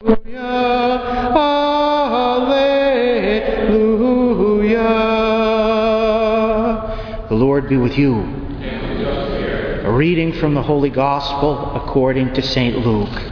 Alleluia. The Lord be with you. A reading from the Holy Gospel according to St. Luke.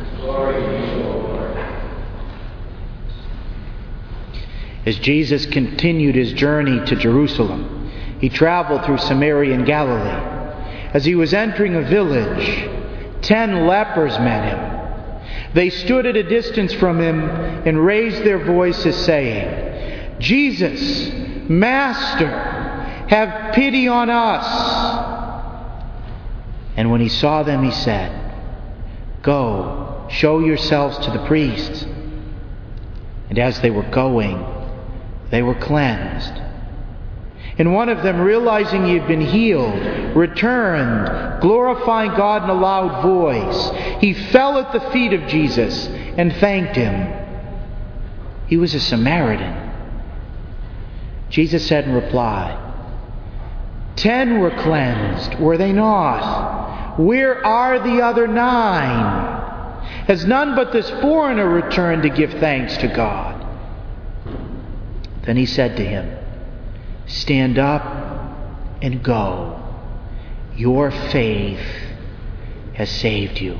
As Jesus continued his journey to Jerusalem, he traveled through Samaria and Galilee. As he was entering a village, 10 lepers met him. They stood at a distance from him and raised their voices, saying, "Jesus, Master, have pity on us." And when he saw them, he said, "Go, show yourselves to the priests." And as they were going, they were cleansed. And one of them, realizing he had been healed, returned, glorifying God in a loud voice. He fell at the feet of Jesus and thanked him. He was a Samaritan. Jesus said in reply, 10 were cleansed, were they not? Where are the other 9? Has none but this foreigner returned to give thanks to God? Then he said to him, "Stand up and go. Your faith has saved you."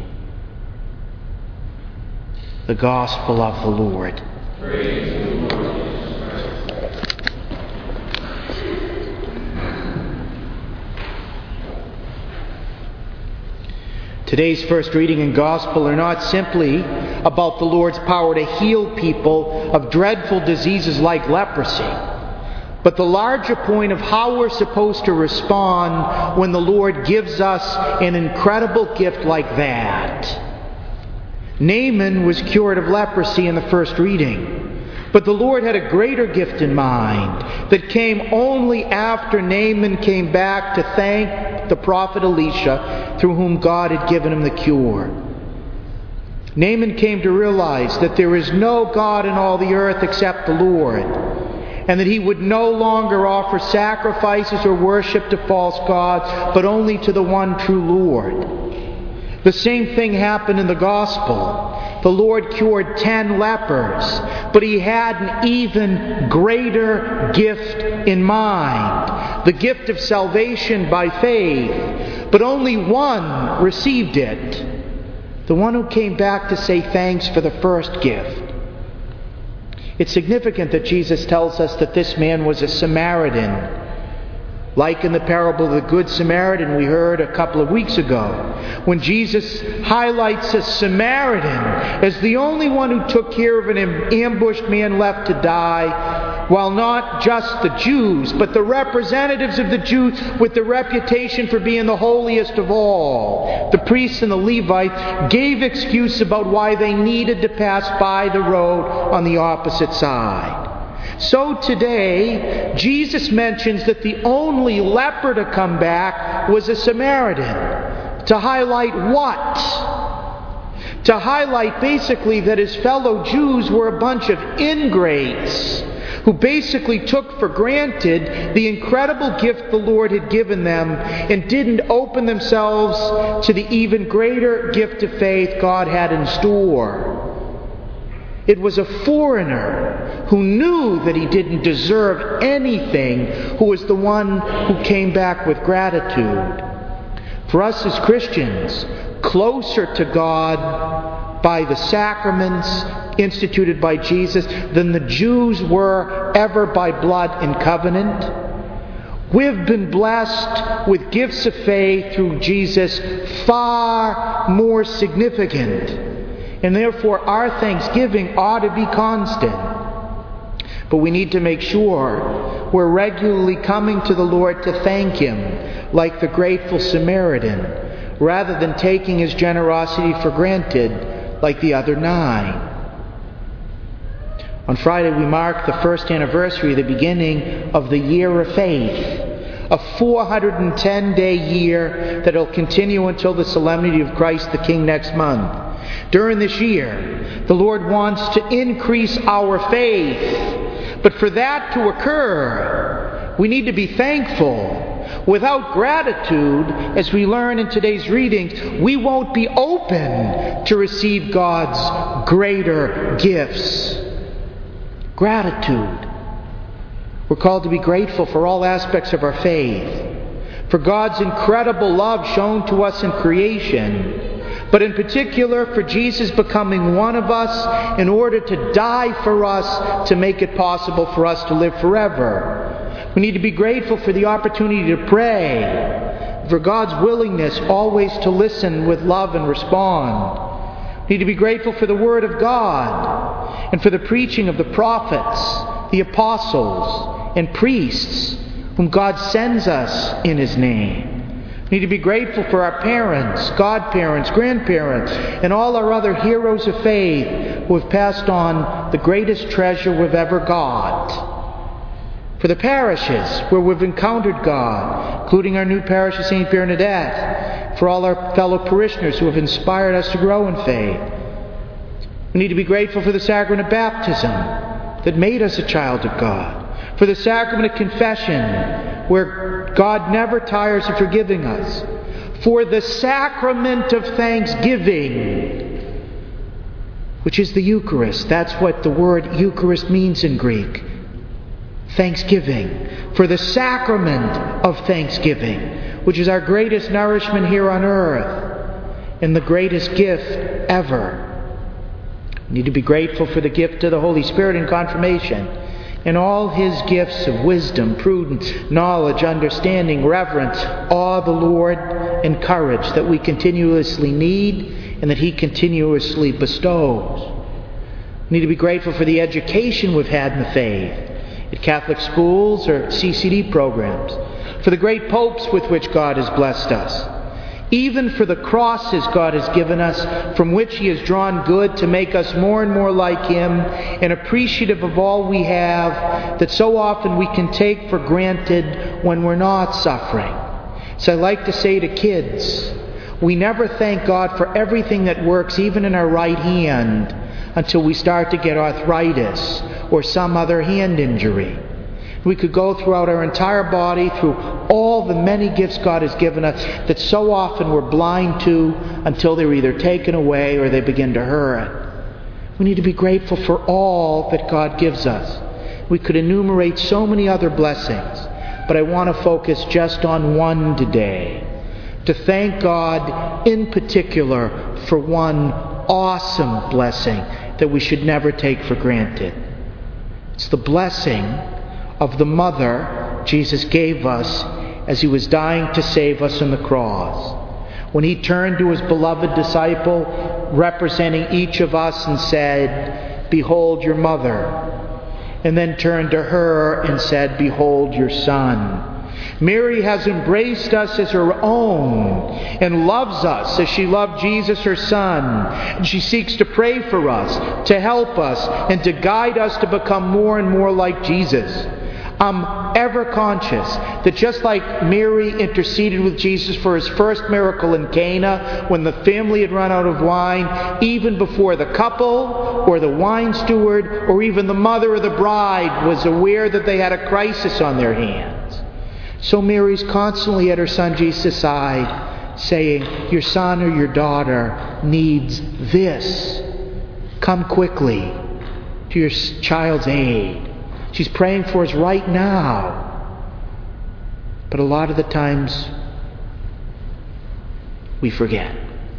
The Gospel of the Lord. Praise you, Lord. Today's first reading and Gospel are not simply about the Lord's power to heal people of dreadful diseases like leprosy, but the larger point of how we're supposed to respond when the Lord gives us an incredible gift like that. Naaman was cured of leprosy in the first reading, but the Lord had a greater gift in mind that came only after Naaman came back to thank the prophet Elisha, through whom God had given him the cure. Naaman came to realize that there is no God in all the earth except the Lord, and that he would no longer offer sacrifices or worship to false gods, but only to the one true Lord. The same thing happened in the Gospel. The Lord cured 10 lepers, but he had an even greater gift in mind, the gift of salvation by faith, but only one received it, the one who came back to say thanks for the first gift. It's significant that Jesus tells us that this man was a Samaritan, like in the parable of the Good Samaritan we heard a couple of weeks ago, when Jesus highlights a Samaritan as the only one who took care of an ambushed man left to die, while not just the Jews, but the representatives of the Jews with the reputation for being the holiest of all, the priests and the Levites, gave excuse about why they needed to pass by the road on the opposite side. So today, Jesus mentions that the only leper to come back was a Samaritan. To highlight what? To highlight basically that his fellow Jews were a bunch of ingrates who basically took for granted the incredible gift the Lord had given them and didn't open themselves to the even greater gift of faith God had in store. It was a foreigner who knew that he didn't deserve anything who was the one who came back with gratitude. For us as Christians, closer to God by the sacraments instituted by Jesus than the Jews were ever by blood and covenant, we've been blessed with gifts of faith through Jesus far more significant. And therefore our thanksgiving ought to be constant. But we need to make sure we're regularly coming to the Lord to thank Him, like the grateful Samaritan, rather than taking His generosity for granted, like the other 9. On Friday we marked the first anniversary of the beginning of the Year of Faith, a 410-day year that will continue until the Solemnity of Christ the King next month. During this year, the Lord wants to increase our faith. But for that to occur, we need to be thankful. Without gratitude, as we learn in today's readings, we won't be open to receive God's greater gifts. Gratitude. We're called to be grateful for all aspects of our faith, for God's incredible love shown to us in creation, but in particular for Jesus becoming one of us in order to die for us to make it possible for us to live forever. We need to be grateful for the opportunity to pray, for God's willingness always to listen with love and respond. We need to be grateful for the Word of God and for the preaching of the prophets, the apostles, and priests whom God sends us in His name. We need to be grateful for our parents, godparents, grandparents, and all our other heroes of faith who have passed on the greatest treasure we've ever got. For the parishes where we've encountered God, including our new parish of St. Bernadette, for all our fellow parishioners who have inspired us to grow in faith. We need to be grateful for the sacrament of baptism that made us a child of God, for the sacrament of confession, where God never tires of forgiving us, for the sacrament of thanksgiving, which is the Eucharist. That's what the word Eucharist means in Greek. Thanksgiving. For the sacrament of thanksgiving, which is our greatest nourishment here on earth and the greatest gift ever. We need to be grateful for the gift of the Holy Spirit in confirmation, and all His gifts of wisdom, prudence, knowledge, understanding, reverence, awe of the Lord, and courage that we continuously need and that He continuously bestows. We need to be grateful for the education we've had in the faith, at Catholic schools or CCD programs, for the great popes with which God has blessed us, even for the crosses God has given us, from which He has drawn good to make us more and more like Him, and appreciative of all we have that so often we can take for granted when we're not suffering. So I like to say to kids, we never thank God for everything that works, even in our right hand, until we start to get arthritis or some other hand injury. We could go throughout our entire body, through all the many gifts God has given us that so often we're blind to until they're either taken away or they begin to hurt. We need to be grateful for all that God gives us. We could enumerate so many other blessings, but I want to focus just on one today. To thank God in particular for one awesome blessing that we should never take for granted. It's the blessing of the mother Jesus gave us as He was dying to save us on the cross. When He turned to His beloved disciple, representing each of us, and said, "Behold your mother," and then turned to her and said, "Behold your son." Mary has embraced us as her own and loves us as she loved Jesus, her Son. And she seeks to pray for us, to help us, and to guide us to become more and more like Jesus. I'm ever conscious that just like Mary interceded with Jesus for His first miracle in Cana, when the family had run out of wine, even before the couple or the wine steward or even the mother of the bride was aware that they had a crisis on their hands, so Mary's constantly at her Son Jesus' side, saying, "Your son or your daughter needs this. Come quickly to your child's aid." She's praying for us right now. But a lot of the times, we forget.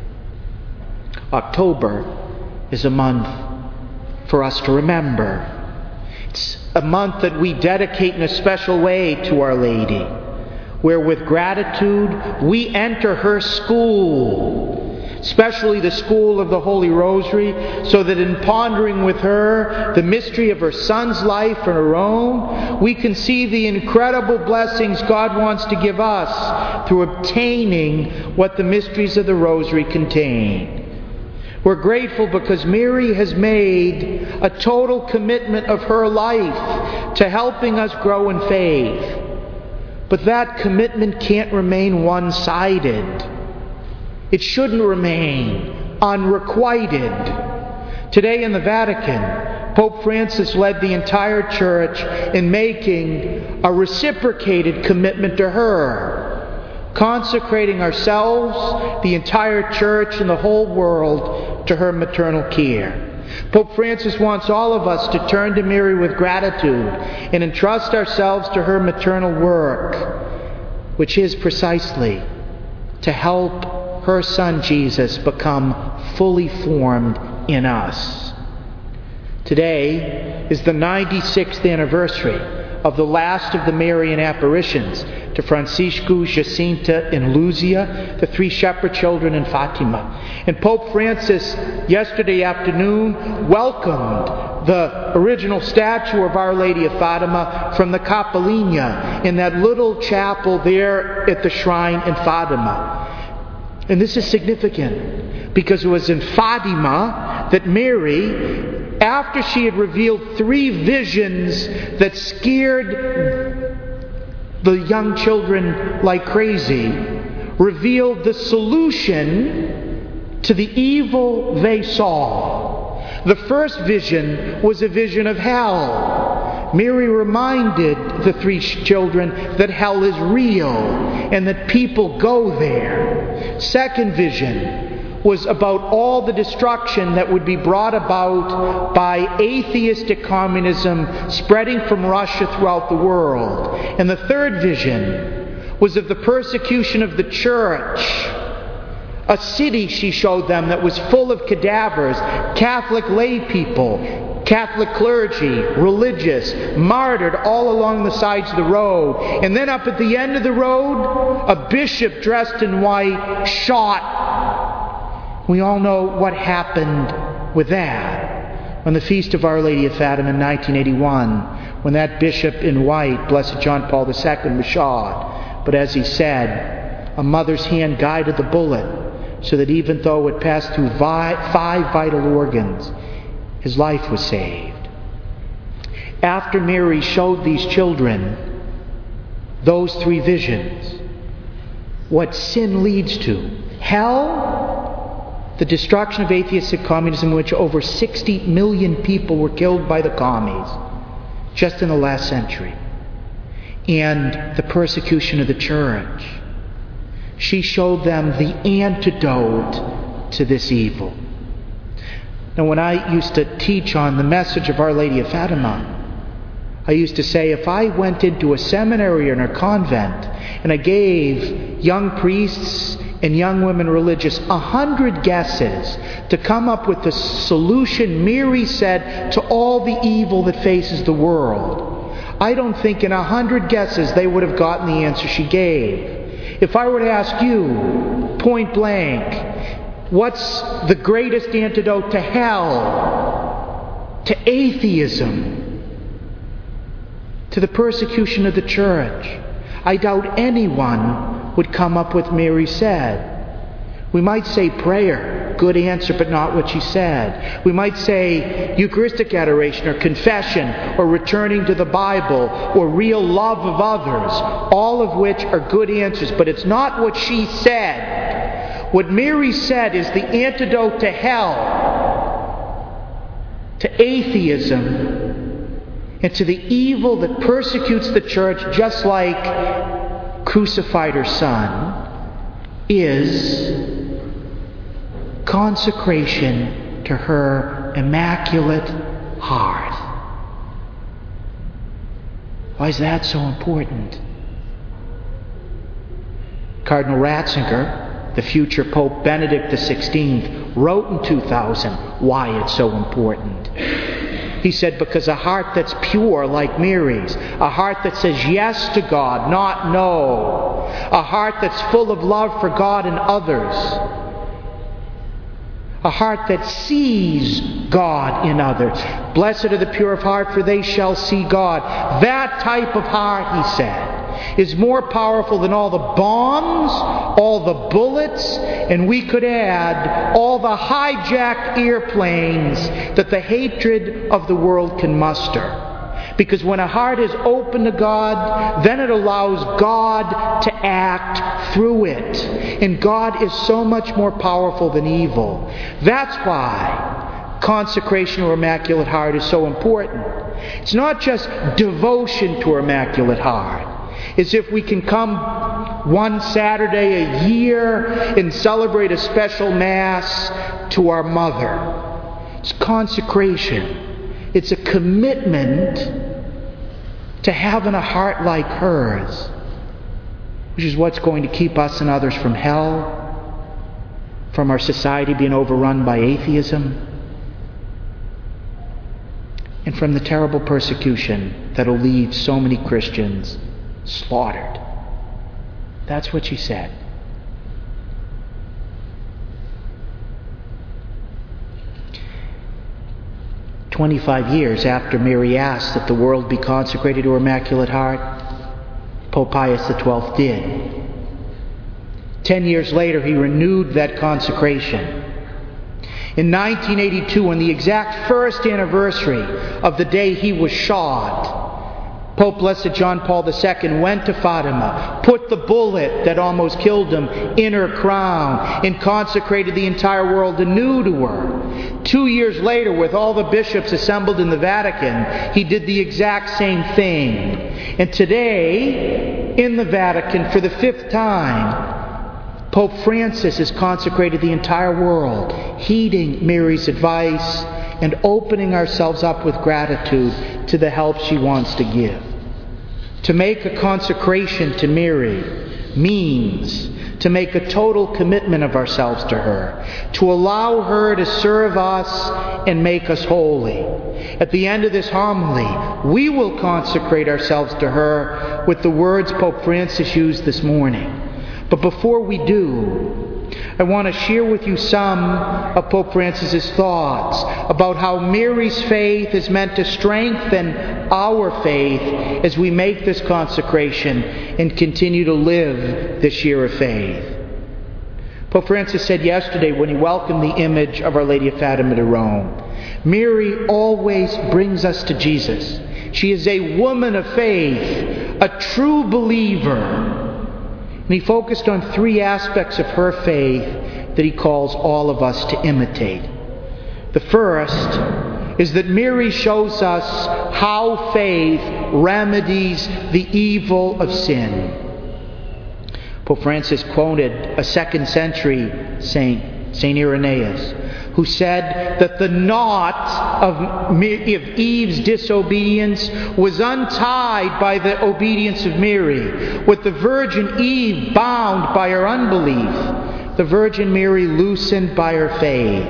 October is a month for us to remember. It's a month that we dedicate in a special way to Our Lady, where with gratitude we enter her school, especially the school of the Holy Rosary, so that in pondering with her the mystery of her Son's life and her own, we can see the incredible blessings God wants to give us through obtaining what the mysteries of the Rosary contain. We're grateful because Mary has made a total commitment of her life to helping us grow in faith. But that commitment can't remain one-sided. It shouldn't remain unrequited. Today in the Vatican, Pope Francis led the entire Church in making a reciprocated commitment to her, consecrating ourselves, the entire Church, and the whole world to her maternal care. Pope Francis wants all of us to turn to Mary with gratitude and entrust ourselves to her maternal work, which is precisely to help her Son Jesus become fully formed in us. Today is the 96th anniversary of the last of the Marian apparitions to Francisco, Jacinta, and Luzia, the three shepherd children in Fatima. And Pope Francis, yesterday afternoon, welcomed the original statue of Our Lady of Fatima from the Capellina in that little chapel there at the shrine in Fatima. And this is significant because it was in Fatima that Mary, after she had revealed 3 visions that scared the young children like crazy, revealed the solution to the evil they saw. The first vision was a vision of hell. Mary reminded the 3 children that hell is real and that people go there. Second vision was about all the destruction that would be brought about by atheistic communism spreading from Russia throughout the world. And the third vision was of the persecution of the Church. A city, she showed them, that was full of cadavers, Catholic lay people, Catholic clergy, religious, martyred all along the sides of the road. And then up at the end of the road, a bishop dressed in white, shot. We all know what happened with that. On the Feast of Our Lady of Fatima in 1981, when that bishop in white, Blessed John Paul II, was shot. But as he said, a mother's hand guided the bullet, so that even though it passed through 5 vital organs, his life was saved. After Mary showed these children those 3 visions, what sin leads to: hell, the destruction of atheistic communism, in which over 60 million people were killed by the commies just in the last century, and the persecution of the Church. She showed them the antidote to this evil. Now, when I used to teach on the message of Our Lady of Fatima, I used to say, if I went into a seminary or in a convent and I gave young priests and young women religious 100 guesses to come up with the solution Mary said to all the evil that faces the world, I don't think in 100 guesses they would have gotten the answer she gave. If I were to ask you, point blank, what's the greatest antidote to hell, to atheism, to the persecution of the Church, I doubt anyone would come up with Mary said. We might say prayer, good answer, but not what she said. We might say Eucharistic adoration or confession or returning to the Bible or real love of others, all of which are good answers, but it's not what she said. What Mary said is the antidote to hell, to atheism, and to the evil that persecutes the Church, just like crucified her Son, is consecration to her immaculate heart. Why is that so important? Cardinal Ratzinger, the future Pope Benedict XVI, wrote in 2000 why it's so important. He said, because a heart that's pure like Mary's, a heart that says yes to God, not no, a heart that's full of love for God and others, a heart that sees God in others. Blessed are the pure of heart, for they shall see God. That type of heart, he said, is more powerful than all the bombs, all the bullets, and we could add all the hijacked airplanes that the hatred of the world can muster. Because when a heart is open to God, then it allows God to act through it. And God is so much more powerful than evil. That's why consecration to her Immaculate Heart is so important. It's not just devotion to her Immaculate Heart. It's if we can come one Saturday a year and celebrate a special Mass to our Mother. It's consecration. It's a commitment to having a heart like hers, which is what's going to keep us and others from hell, from our society being overrun by atheism, and from the terrible persecution that will leave so many Christians slaughtered. That's what she said. "25 years after Mary asked that the world be consecrated to her Immaculate Heart, Pope Pius XII did. 10 years later, he renewed that consecration. In 1982, on the exact first anniversary of the day he was shot, Pope Blessed John Paul II went to Fatima, put the bullet that almost killed him in her crown, and consecrated the entire world anew to her. 2 years later, with all the bishops assembled in the Vatican, he did the exact same thing. And today, in the Vatican, for the 5th time, Pope Francis has consecrated the entire world, heeding Mary's advice and opening ourselves up with gratitude to the help she wants to give. To make a consecration to Mary means to make a total commitment of ourselves to her, to allow her to serve us and make us holy. At the end of this homily, we will consecrate ourselves to her with the words Pope Francis used this morning. But before we do, I want to share with you some of Pope Francis's thoughts about how Mary's faith is meant to strengthen our faith as we make this consecration and continue to live this year of faith. Pope Francis said yesterday when he welcomed the image of Our Lady of Fatima to Rome, Mary always brings us to Jesus. She is a woman of faith, a true believer. And he focused on 3 aspects of her faith that he calls all of us to imitate. The first is that Mary shows us how faith remedies the evil of sin. Pope Francis quoted a 2nd century saint, St. Irenaeus, who said that the knot of Eve's disobedience was untied by the obedience of Mary. With the Virgin Eve bound by her unbelief, the Virgin Mary loosened by her faith.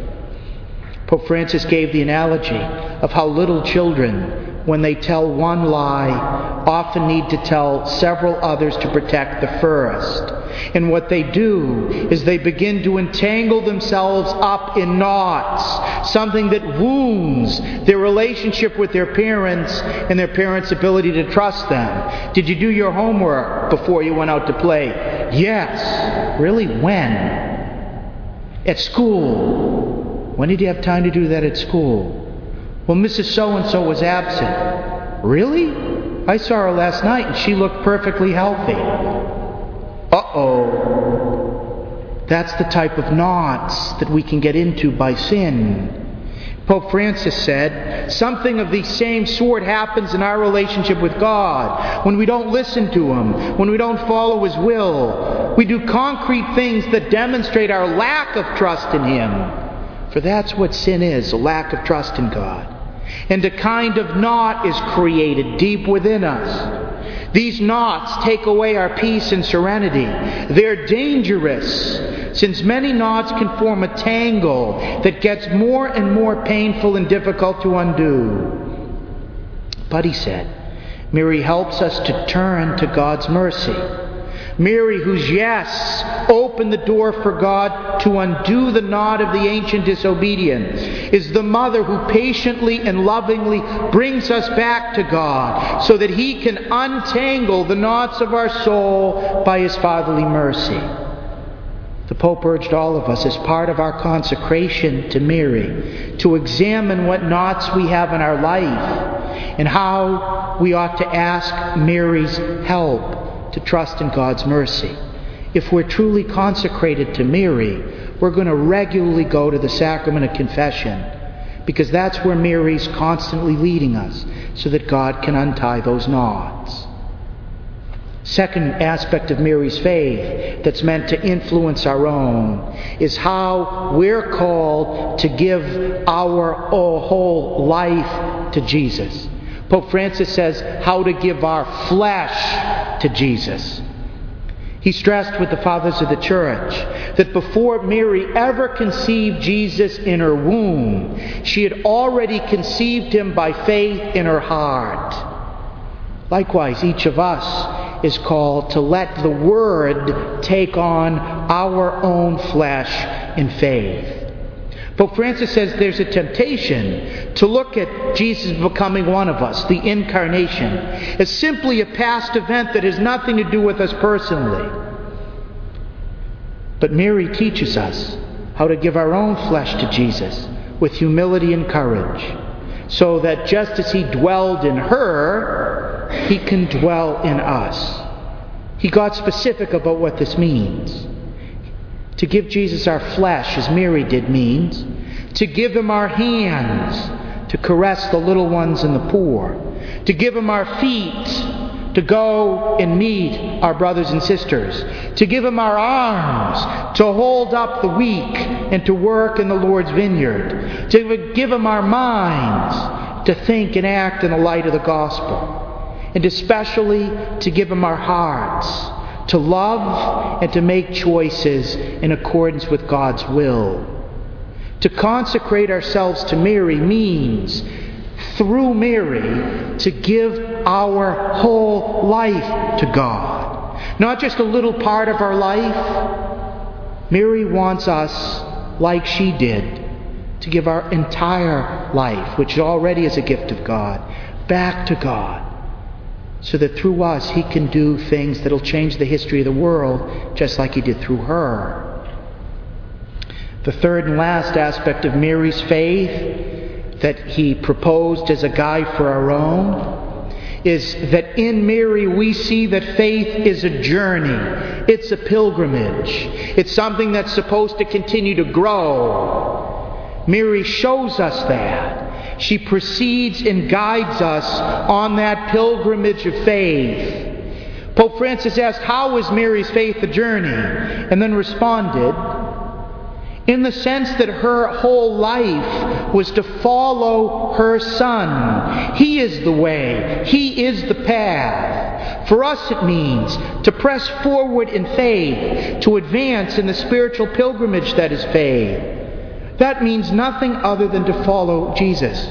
Pope Francis gave the analogy of how little children, when they tell one lie, often need to tell several others to protect the first. And what they do is they begin to entangle themselves up in knots, something that wounds their relationship with their parents and their parents' ability to trust them. Did you do your homework before you went out to play? Yes. Really? When? At school. When did you have time to do that at school? Well, Mrs. So-and-so was absent. Really? I saw her last night and she looked perfectly healthy. Uh-oh. That's the type of knots that we can get into by sin. Pope Francis said, something of the same sort happens in our relationship with God. When we don't listen to Him, when we don't follow His will, we do concrete things that demonstrate our lack of trust in Him. For that's what sin is, a lack of trust in God. And a kind of knot is created deep within us. These knots take away our peace and serenity. They're dangerous, since many knots can form a tangle that gets more and more painful and difficult to undo. But he said, Mary helps us to turn to God's mercy. Mary, whose yes opened the door for God to undo the knot of the ancient disobedience, is the mother who patiently and lovingly brings us back to God so that He can untangle the knots of our soul by His fatherly mercy. The Pope urged all of us, as part of our consecration to Mary, to examine what knots we have in our life and how we ought to ask Mary's help to trust in God's mercy. If we're truly consecrated to Mary, we're going to regularly go to the sacrament of confession because that's where Mary's constantly leading us, so that God can untie those knots. Second aspect of Mary's faith that's meant to influence our own is how we're called to give our whole life to Jesus. Pope Francis says how to give our flesh to Jesus. He stressed with the fathers of the church that before Mary ever conceived Jesus in her womb, she had already conceived him by faith in her heart. Likewise, each of us is called to let the Word take on our own flesh in faith. Pope Francis says there's a temptation to look at Jesus becoming one of us, the Incarnation, as simply a past event that has nothing to do with us personally. But Mary teaches us how to give our own flesh to Jesus with humility and courage, so that just as he dwelled in her, he can dwell in us. He got specific about what this means. To give Jesus our flesh, as Mary did, means to give him our hands to caress the little ones and the poor, to give him our feet to go and meet our brothers and sisters, to give him our arms to hold up the weak and to work in the Lord's vineyard, to give him our minds to think and act in the light of the gospel, and especially to give him our hearts to love and to make choices in accordance with God's will. To consecrate ourselves to Mary means, through Mary, to give our whole life to God. Not just a little part of our life. Mary wants us, like she did, to give our entire life, which already is a gift of God, back to God, so that through us he can do things that will change the history of the world, just like he did through her. The third and last aspect of Mary's faith that he proposed as a guide for our own is that in Mary we see that faith is a journey. It's a pilgrimage. It's something that's supposed to continue to grow. Mary shows us that. She precedes and guides us on that pilgrimage of faith. Pope Francis asked, how is Mary's faith a journey? And then responded, in the sense that her whole life was to follow her Son. He is the way. He is the path. For us it means to press forward in faith, to advance in the spiritual pilgrimage that is faith. That means nothing other than to follow Jesus,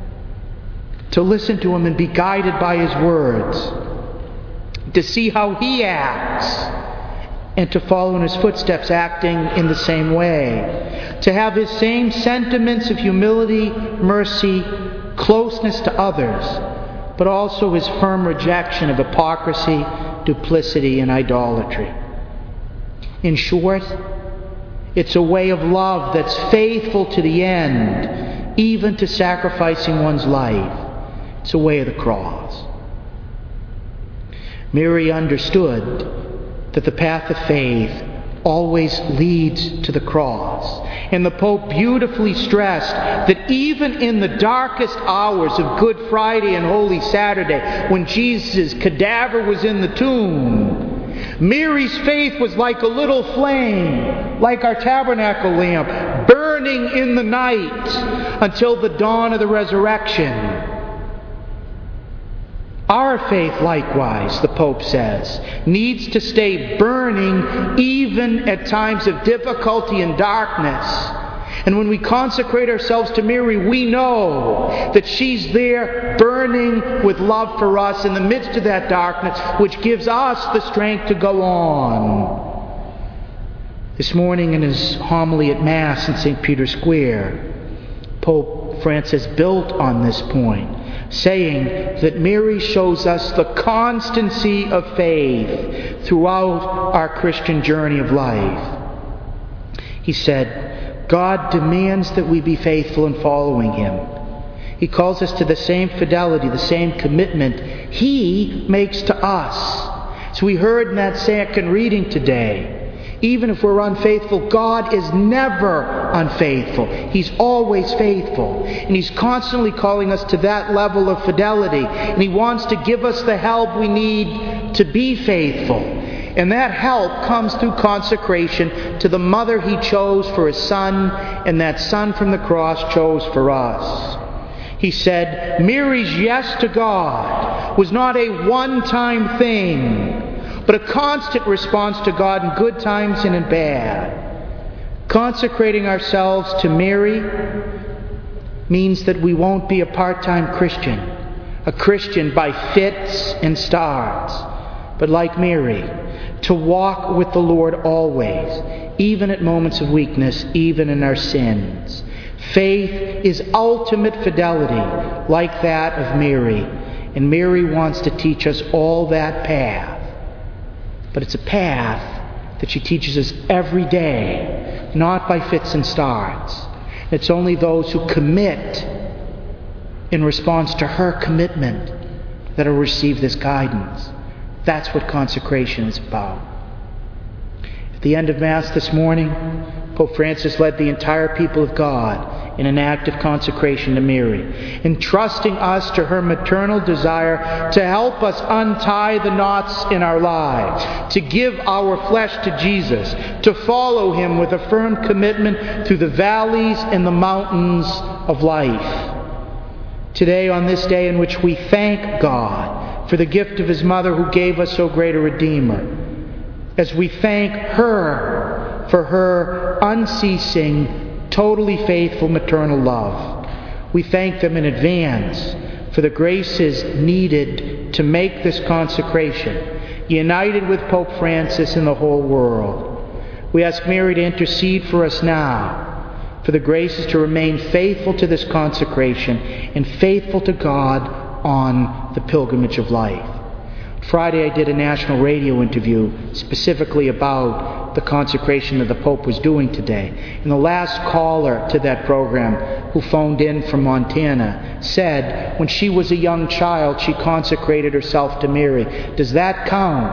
to listen to him and be guided by his words, to see how he acts, and to follow in his footsteps, acting in the same way. To have his same sentiments of humility, mercy, closeness to others, but also his firm rejection of hypocrisy, duplicity, and idolatry. In short, it's a way of love that's faithful to the end, even to sacrificing one's life. It's a way of the cross. Mary understood that the path of faith always leads to the cross. And the Pope beautifully stressed that even in the darkest hours of Good Friday and Holy Saturday, when Jesus' cadaver was in the tomb, Mary's faith was like a little flame, like our tabernacle lamp, burning in the night until the dawn of the resurrection. Our faith, likewise, the Pope says, needs to stay burning even at times of difficulty and darkness. And when we consecrate ourselves to Mary, we know that she's there burning with love for us in the midst of that darkness, which gives us the strength to go on. This morning in his homily at Mass in St. Peter's Square, Pope Francis built on this point, saying that Mary shows us the constancy of faith throughout our Christian journey of life. He said, God demands that we be faithful in following him. He calls us to the same fidelity, the same commitment he makes to us. So we heard in that second reading today, Even if we're unfaithful, God is never unfaithful. He's always faithful. And He's constantly calling us to that level of fidelity. And He wants to give us the help we need to be faithful. And that help comes through consecration to the mother He chose for His Son, and that Son from the cross chose for us. He said, Mary's yes to God was not a one-time thing, but a constant response to God in good times and in bad. Consecrating ourselves to Mary means that we won't be a part-time Christian, a Christian by fits and starts, but like Mary, to walk with the Lord always, even at moments of weakness, even in our sins. Faith is ultimate fidelity, like that of Mary. And Mary wants to teach us all that path. But it's a path that she teaches us every day, not by fits and starts. It's only those who commit in response to her commitment that will receive this guidance. That's what consecration is about. At the end of Mass this morning, Pope Francis led the entire people of God in an act of consecration to Mary, entrusting us to her maternal desire to help us untie the knots in our lives, to give our flesh to Jesus, to follow Him with a firm commitment through the valleys and the mountains of life. Today, on this day in which we thank God for the gift of His mother who gave us so great a Redeemer, as we thank her for her unceasing, totally faithful maternal love, we thank them in advance for the graces needed to make this consecration, united with Pope Francis and the whole world. We ask Mary to intercede for us now, for the graces to remain faithful to this consecration and faithful to God on the pilgrimage of life. Friday I did a national radio interview specifically about the consecration that the Pope was doing today. And the last caller to that program, who phoned in from Montana, said when she was a young child she consecrated herself to Mary. Does that count?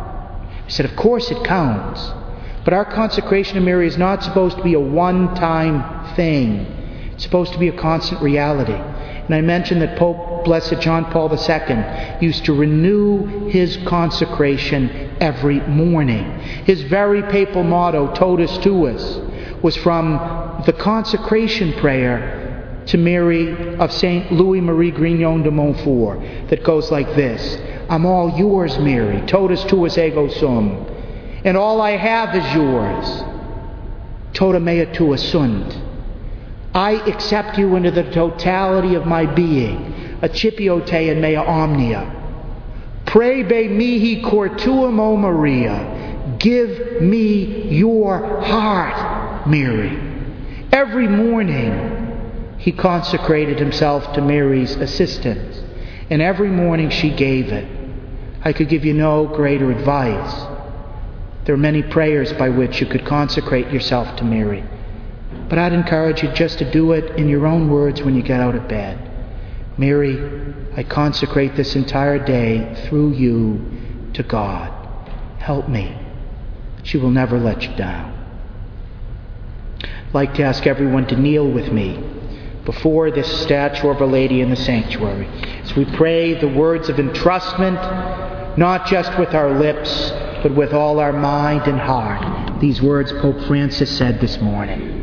I said, of course it counts. But our consecration to Mary is not supposed to be a one-time thing. It's supposed to be a constant reality. And I mentioned that Pope Blessed John Paul II used to renew his consecration every morning. His very papal motto, Totus Tuus, was from the consecration prayer to Mary of St. Louis-Marie Grignon de Montfort that goes like this: I'm all yours, Mary, totus tuus ego sum, and all I have is yours, tota mea tua sunt. I accept you into the totality of my being, accipio te in mea omnia. Prebe mihi cor tuum, O Maria. Give me your heart, Mary. Every morning he consecrated himself to Mary's assistance, and every morning she gave it. I could give you no greater advice. There are many prayers by which you could consecrate yourself to Mary. But I'd encourage you just to do it in your own words when you get out of bed. Mary, I consecrate this entire day through you to God. Help me. She will never let you down. I'd like to ask everyone to kneel with me before this statue of Our Lady in the sanctuary as we pray the words of entrustment, not just with our lips, but with all our mind and heart. These words Pope Francis said this morning.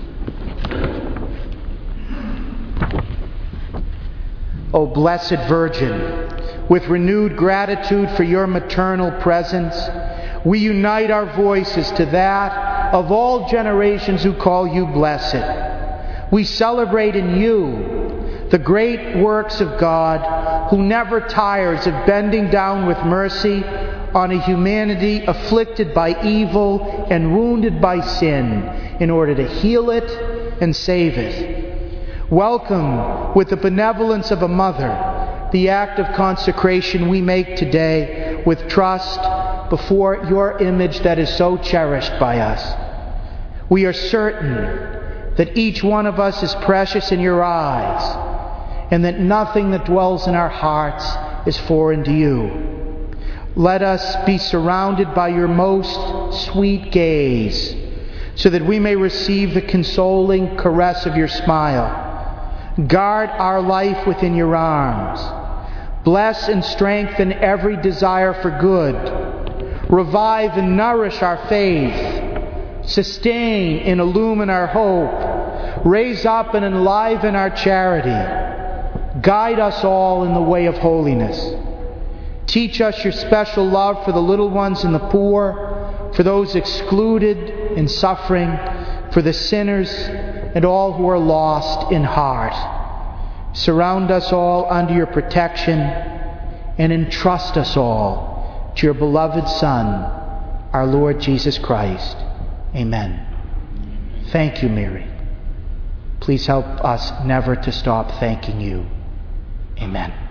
O Blessed Virgin, with renewed gratitude for your maternal presence, we unite our voices to that of all generations who call you blessed. We celebrate in you the great works of God, who never tires of bending down with mercy on a humanity afflicted by evil and wounded by sin, in order to heal it and save it. Welcome, with the benevolence of a mother, the act of consecration we make today with trust before your image that is so cherished by us. We are certain that each one of us is precious in your eyes, and that nothing that dwells in our hearts is foreign to you. Let us be surrounded by your most sweet gaze, so that we may receive the consoling caress of your smile. Guard our life within your arms. Bless and strengthen every desire for good. Revive and nourish our faith. Sustain and illumine our hope. Raise up and enliven our charity. Guide us all in the way of holiness. Teach us your special love for the little ones and the poor, for those excluded and suffering, for the sinners and all who are lost in heart. Surround us all under your protection and entrust us all to your beloved Son, our Lord Jesus Christ. Amen. Thank you, Mary. Please help us never to stop thanking you. Amen.